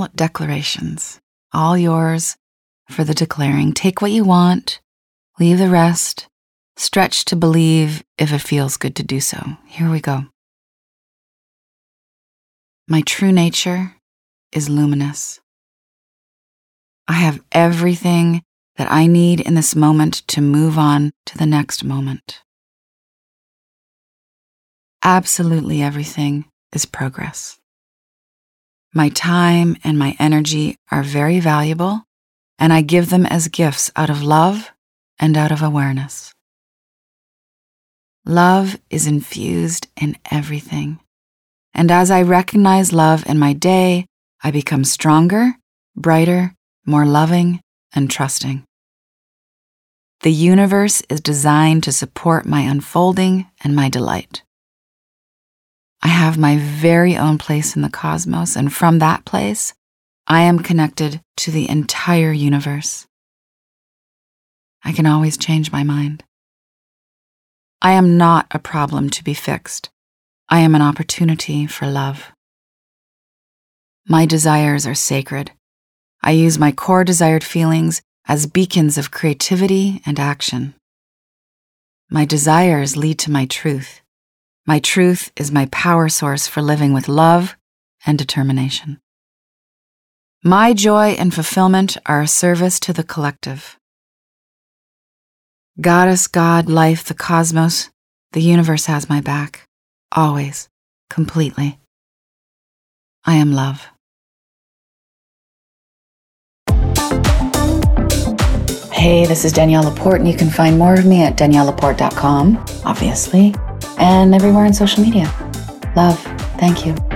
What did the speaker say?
all declarations, all yours for the declaring. Take what you want, leave the rest, stretch to believe if it feels good to do so. Here we go. My true nature is luminous. I have everything that I need in this moment to move on to the next moment. Absolutely everything is progress. My time and my energy are very valuable, and I give them as gifts out of love and out of awareness. Love is infused in everything, and as I recognize love in my day, I become stronger, brighter, more loving, and trusting. The universe is designed to support my unfolding and my delight. I have my very own place in the cosmos, and from that place, I am connected to the entire universe. I can always change my mind. I am not a problem to be fixed. I am an opportunity for love. My desires are sacred. I use my core desired feelings as beacons of creativity and action. My desires lead to my truth. My truth is my power source for living with love and determination. My joy and fulfillment are a service to the collective. Goddess, God, life, the cosmos, the universe has my back, always, completely. I am love. Hey, this is Danielle Laporte, and you can find more of me at daniellelaporte.com, obviously, and everywhere on social media. Love. Thank you.